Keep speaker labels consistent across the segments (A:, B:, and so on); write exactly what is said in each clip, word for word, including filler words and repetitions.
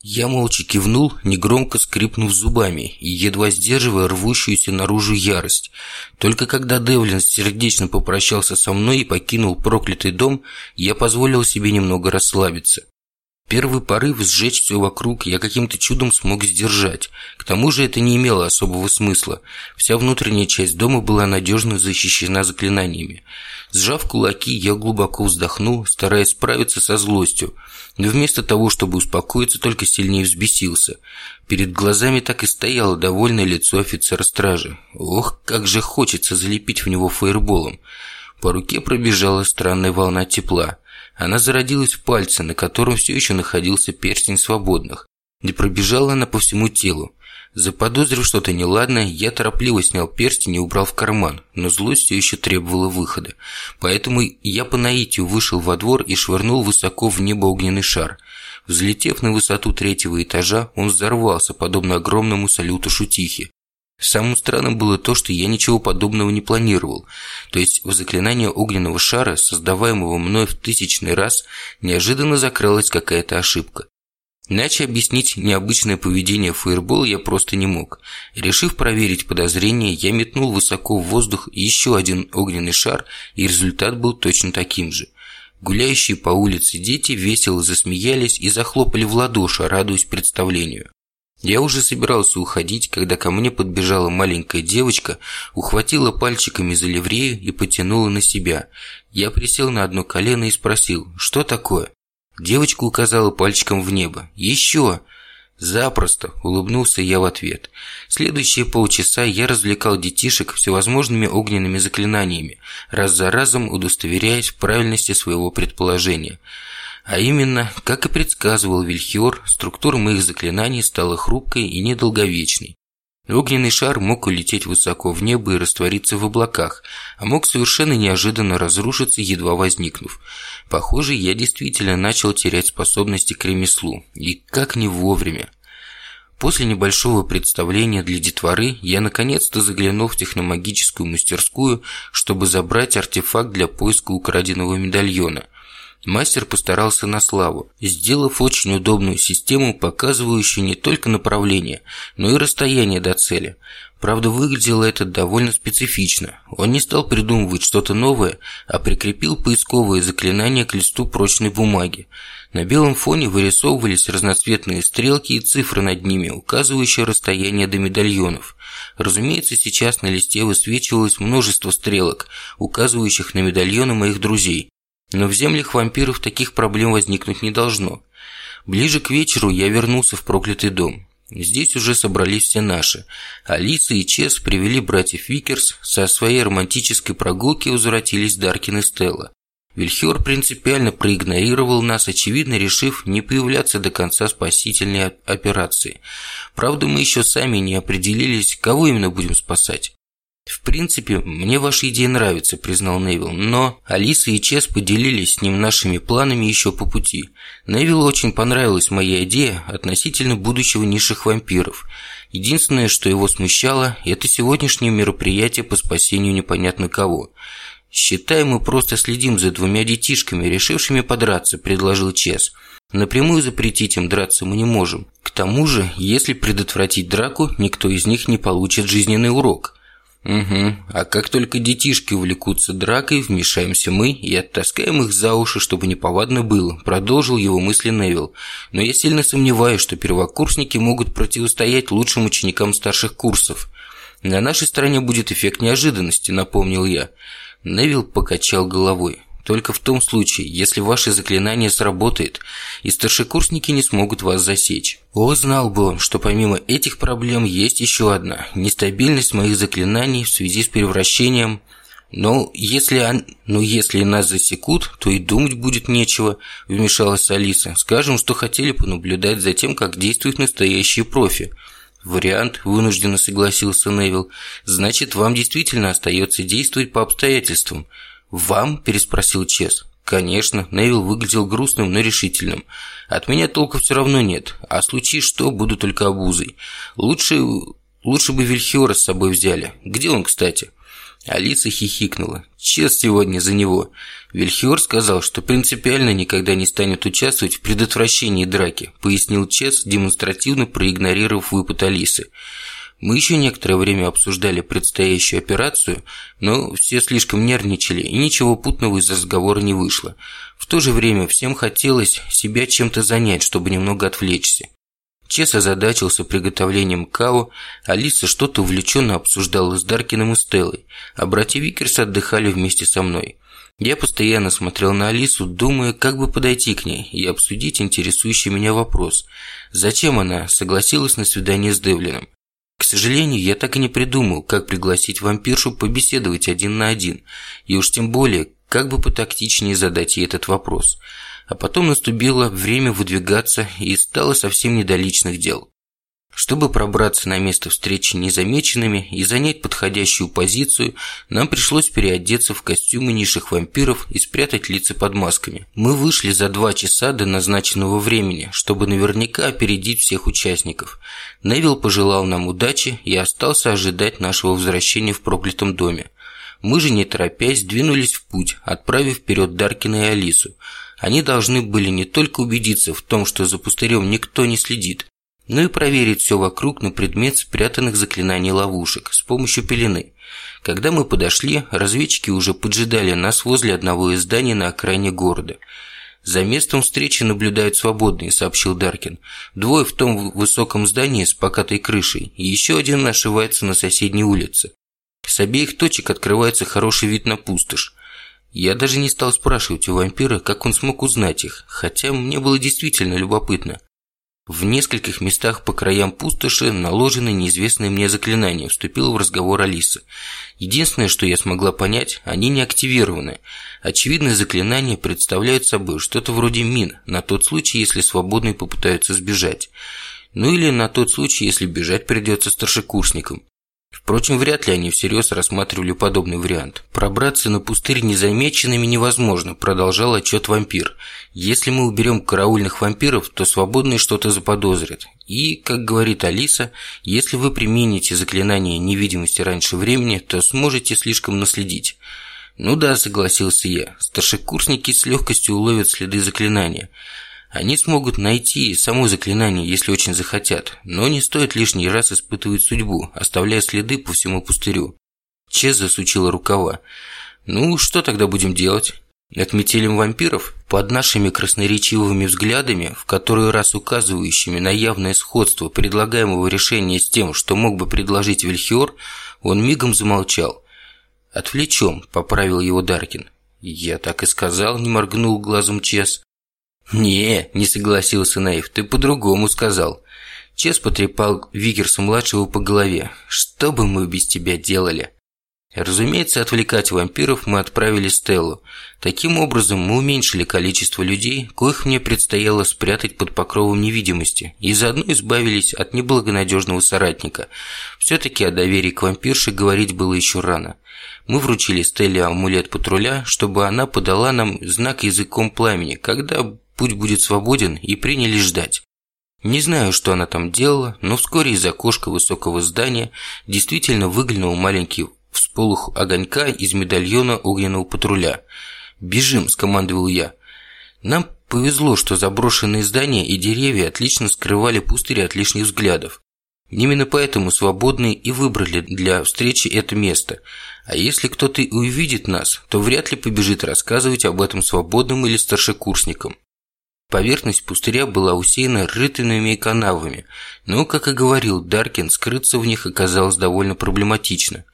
A: Я молча кивнул, негромко скрипнув зубами и едва сдерживая рвущуюся наружу ярость. Только когда Девлин сердечно попрощался со мной и покинул проклятый дом, я позволил себе немного расслабиться. Первый порыв сжечь все вокруг я каким-то чудом смог сдержать. К тому же это не имело особого смысла. Вся внутренняя часть дома была надежно защищена заклинаниями. Сжав кулаки, я глубоко вздохнул, стараясь справиться со злостью. Но вместо того, чтобы успокоиться, только сильнее взбесился. Перед глазами так и стояло довольное лицо офицера стражи. Ох, как же хочется залепить в него фаерболом. По руке пробежала странная волна тепла. Она зародилась в пальце, на котором все еще находился перстень свободных, и пробежала она по всему телу. Заподозрив что-то неладное, я торопливо снял перстень и убрал в карман, но злость все еще требовала выхода. Поэтому я по наитию вышел во двор и швырнул высоко в небо огненный шар. Взлетев на высоту третьего этажа, он взорвался, подобно огромному салюту шутихи. Самым странным было то, что я ничего подобного не планировал. То есть в заклинание огненного шара, создаваемого мной в тысячный раз, неожиданно закралась какая-то ошибка. Иначе объяснить необычное поведение фаербола я просто не мог. Решив проверить подозрение, я метнул высоко в воздух еще один огненный шар, и результат был точно таким же. Гуляющие по улице дети весело засмеялись и захлопали в ладоши, радуясь представлению. Я уже собирался уходить, когда ко мне подбежала маленькая девочка, ухватила пальчиками за ливрею и потянула на себя. Я присел на одно колено и спросил: «Что такое?» Девочка указала пальчиком в небо. «Еще!» «Запросто!» – улыбнулся я в ответ. Следующие полчаса я развлекал детишек всевозможными огненными заклинаниями, раз за разом удостоверяясь в правильности своего предположения. А именно, как и предсказывал Вильхиор, структура моих заклинаний стала хрупкой и недолговечной. Огненный шар мог улететь высоко в небо и раствориться в облаках, а мог совершенно неожиданно разрушиться, едва возникнув. Похоже, я действительно начал терять способности к ремеслу. И как не вовремя. После небольшого представления для детворы я наконец-то заглянул в техномагическую мастерскую, чтобы забрать артефакт для поиска украденного медальона. Мастер постарался на славу, сделав очень удобную систему, показывающую не только направление, но и расстояние до цели. Правда, выглядело это довольно специфично. Он не стал придумывать что-то новое, а прикрепил поисковые заклинания к листу прочной бумаги. На белом фоне вырисовывались разноцветные стрелки и цифры над ними, указывающие расстояние до медальонов. Разумеется, сейчас на листе высвечивалось множество стрелок, указывающих на медальоны моих друзей. Но в землях вампиров таких проблем возникнуть не должно. Ближе к вечеру я вернулся в проклятый дом. Здесь уже собрались все наши. Алиса и Чес привели братьев Викерс, со своей романтической прогулки возвратились Даркин и Стелла. Вильхиор принципиально проигнорировал нас, очевидно решив не появляться до конца спасительной операции. Правда, мы еще сами не определились, кого именно будем спасать. «В принципе, мне ваша идея нравится», – признал Невилл, но Алиса и Чес поделились с ним нашими планами еще по пути. Невиллу очень понравилась моя идея относительно будущего низших вампиров. Единственное, что его смущало, это сегодняшнее мероприятие по спасению непонятно кого. «Считай, мы просто следим за двумя детишками, решившими подраться», – предложил Чес. «Напрямую запретить им драться мы не можем. К тому же, если предотвратить драку, никто из них не получит жизненный урок». «Угу, а как только детишки увлекутся дракой, вмешаемся мы и оттаскаем их за уши, чтобы неповадно было», – продолжил его мысли Невилл. «Но я сильно сомневаюсь, что первокурсники могут противостоять лучшим ученикам старших курсов. На нашей стороне будет эффект неожиданности», – напомнил я. Невилл покачал головой. «Только в том случае, если ваше заклинание сработает, и старшекурсники не смогут вас засечь». О, знал бы он, что помимо этих проблем есть еще одна – нестабильность моих заклинаний в связи с превращением. Но если, он... Но если нас засекут, то и думать будет нечего, вмешалась Алиса. «Скажем, что хотели понаблюдать за тем, как действуют настоящие профи». «Вариант», – вынужденно согласился Невилл. «Значит, вам действительно остается действовать по обстоятельствам». «Вам?» – переспросил Чес. «Конечно». Невилл выглядел грустным, но решительным. «От меня толка все равно нет, а случись что, буду только обузой. Лучше, лучше бы Вильхиора с собой взяли. Где он, кстати?» Алиса хихикнула. Чес сегодня за него. Вильхиор сказал, что принципиально никогда не станет участвовать в предотвращении драки, пояснил Чес, демонстративно проигнорировав выпад Алисы. Мы еще некоторое время обсуждали предстоящую операцию, но все слишком нервничали, и ничего путного из разговора не вышло. В то же время всем хотелось себя чем-то занять, чтобы немного отвлечься. Чес озадачился приготовлением као, Алиса что-то увлеченно обсуждала с Даркином и Стеллой, а братья Викерс отдыхали вместе со мной. Я постоянно смотрел на Алису, думая, как бы подойти к ней и обсудить интересующий меня вопрос. Зачем она согласилась на свидание с Девлином? К сожалению, я так и не придумал, как пригласить вампиршу побеседовать один на один, и уж тем более, как бы потактичнее задать ей этот вопрос. А потом наступило время выдвигаться, и стало совсем не до личных дел. Чтобы пробраться на место встречи незамеченными и занять подходящую позицию, нам пришлось переодеться в костюмы низших вампиров и спрятать лица под масками. Мы вышли за два часа до назначенного времени, чтобы наверняка опередить всех участников. Невилл пожелал нам удачи и остался ожидать нашего возвращения в проклятом доме. Мы же, не торопясь, двинулись в путь, отправив вперед Даркина и Алису. Они должны были не только убедиться в том, что за пустырем никто не следит, но и проверить все вокруг на предмет спрятанных заклинаний ловушек с помощью пелены. Когда мы подошли, разведчики уже поджидали нас возле одного из зданий на окраине города. «За местом встречи наблюдают свободные», — сообщил Даркин. «Двое в том высоком здании с покатой крышей, и еще один ошивается на соседней улице. С обеих точек открывается хороший вид на пустошь. Я даже не стал спрашивать у вампира, как он смог узнать их, хотя мне было действительно любопытно. В нескольких местах по краям пустоши наложены неизвестные мне заклинания, вступила в разговор Алиса. Единственное, что я смогла понять, они не активированы. Очевидно, заклинания представляют собой что-то вроде мин, на тот случай, если свободные попытаются сбежать. Ну или на тот случай, если бежать придется старшекурсникам. Впрочем, вряд ли они всерьез рассматривали подобный вариант. «Пробраться на пустырь незамеченными невозможно», – продолжал отчет вампир. «Если мы уберем караульных вампиров, то свободные что-то заподозрят. И, как говорит Алиса, если вы примените заклинание невидимости раньше времени, то сможете слишком наследить». «Ну да», – согласился я, – «старшекурсники с легкостью уловят следы заклинания». Они смогут найти само заклинание, если очень захотят, но не стоит лишний раз испытывать судьбу, оставляя следы по всему пустырю. Чес засучила рукава. «Ну, что тогда будем делать? Отметелим вампиров?» Под нашими красноречивыми взглядами, в который раз указывающими на явное сходство предлагаемого решения с тем, что мог бы предложить Вильхиор, он мигом замолчал. «Отвлечем», – поправил его Даркин. «Я так и сказал», – не моргнул глазом Чес. «Не, не согласился Наив, ты по-другому сказал». Чес потрепал Викерса-младшего по голове. «Что бы мы без тебя делали?» Разумеется, отвлекать вампиров мы отправили Стеллу. Таким образом, мы уменьшили количество людей, коих мне предстояло спрятать под покровом невидимости, и заодно избавились от неблагонадежного соратника. Все-таки о доверии к вампирше говорить было еще рано. Мы вручили Стелле амулет патруля, чтобы она подала нам знак языком пламени, когда путь будет свободен, и принялись ждать. Не знаю, что она там делала, но вскоре из окошка высокого здания действительно выглянул маленький всполох огонька из медальона огненного патруля. «Бежим!» – скомандовал я. Нам повезло, что заброшенные здания и деревья отлично скрывали пустырь от лишних взглядов. Именно поэтому свободные и выбрали для встречи это место. А если кто-то и увидит нас, то вряд ли побежит рассказывать об этом свободным или старшекурсникам. Поверхность пустыря была усеяна рытвинами и канавами, но, как и говорил Даркин, скрыться в них оказалось довольно проблематично.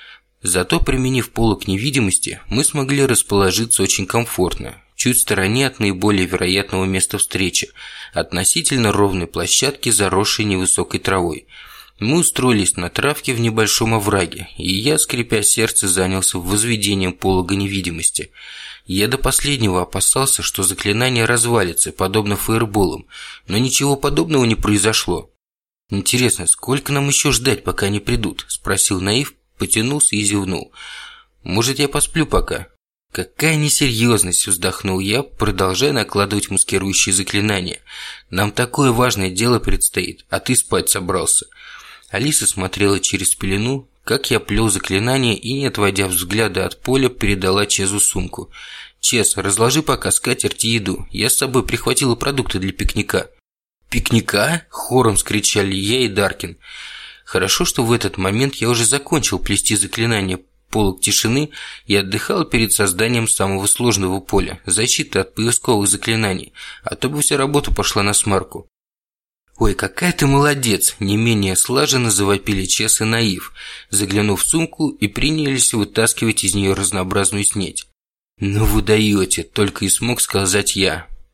A: Зато, применив полог невидимости, мы смогли расположиться очень комфортно, чуть в стороне от наиболее вероятного места встречи, относительно ровной площадки, заросшей невысокой травой. Мы устроились на травке в небольшом овраге, и я, скрипя сердце, занялся возведением полога невидимости. Я до последнего опасался, что заклинание развалится, подобно фаерболам, но ничего подобного не произошло. «Интересно, сколько нам еще ждать, пока они придут?» – спросил Наив, потянулся и зевнул. «Может, я посплю пока?» «Какая несерьезность!» – вздохнул я, продолжая накладывать маскирующие заклинания. «Нам такое важное дело предстоит, а ты спать собрался». Алиса смотрела через пелену, как я плел заклинание и, не отводя взгляда от поля, передала Чезу сумку. «Чез, разложи пока скатерть и еду. Я с собой прихватила продукты для пикника». «Пикника?» – хором скричали я и Даркин. Хорошо, что в этот момент я уже закончил плести заклинание «Полог тишины» и отдыхал перед созданием самого сложного поля – защиты от поисковых заклинаний, а то бы вся работа пошла на смарку. «Ой, какая ты молодец!» – не менее слаженно завопили Чес и Наив, заглянув в сумку и принялись вытаскивать из нее разнообразную снеть. «Ну вы даете!» – только и смог сказать я.